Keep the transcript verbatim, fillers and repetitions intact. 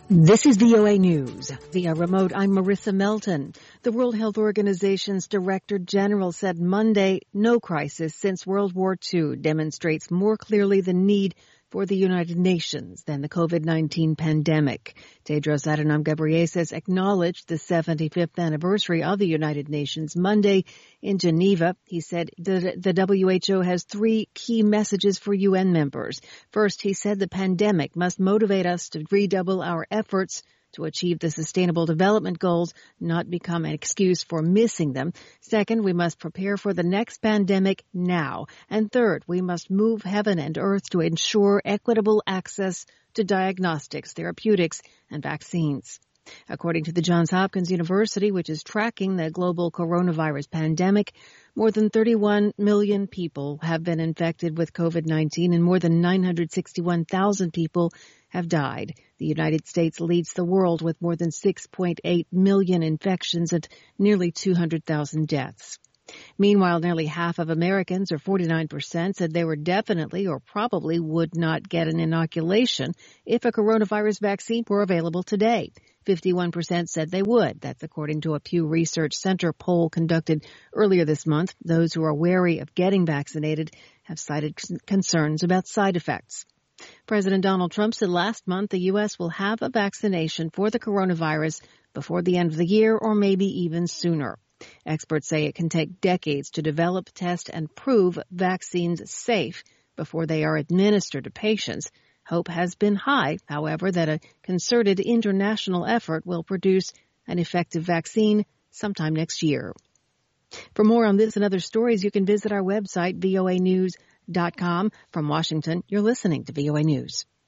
This is V O A News. Via remote, I'm Marissa Melton. The World Health Organization's Director General said Monday, no crisis since World War Two demonstrates more clearly the need for the United Nations than the COVID nineteen pandemic. Tedros Adhanom Ghebreyesus acknowledged the seventy-fifth anniversary of the United Nations Monday in Geneva. He said the, the W H O has three key messages for U N members. First, he said the pandemic must motivate us to redouble our efforts to achieve the Sustainable Development Goals, not become an excuse for missing them. Second, we must prepare for the next pandemic now. And third, we must move heaven and earth to ensure equitable access to diagnostics, therapeutics, and vaccines. According to the Johns Hopkins University, which is tracking the global coronavirus pandemic, more than thirty-one million people have been infected with COVID nineteen and more than nine hundred sixty-one thousand people have died. The United States leads the world with more than six point eight million infections and nearly two hundred thousand deaths. Meanwhile, nearly half of Americans, or forty-nine percent, said they were definitely or probably would not get an inoculation if a coronavirus vaccine were available today. fifty-one percent said they would. That's according to a Pew Research Center poll conducted earlier this month. Those who are wary of getting vaccinated have cited concerns about side effects. President Donald Trump said last month the U S will have a vaccination for the coronavirus before the end of the year or maybe even sooner. Experts say it can take decades to develop, test, and prove vaccines safe before they are administered to patients. Hope has been high, however, that a concerted international effort will produce an effective vaccine sometime next year. For more on this and other stories, you can visit our website, V O A news dot com. From Washington, you're listening to V O A News.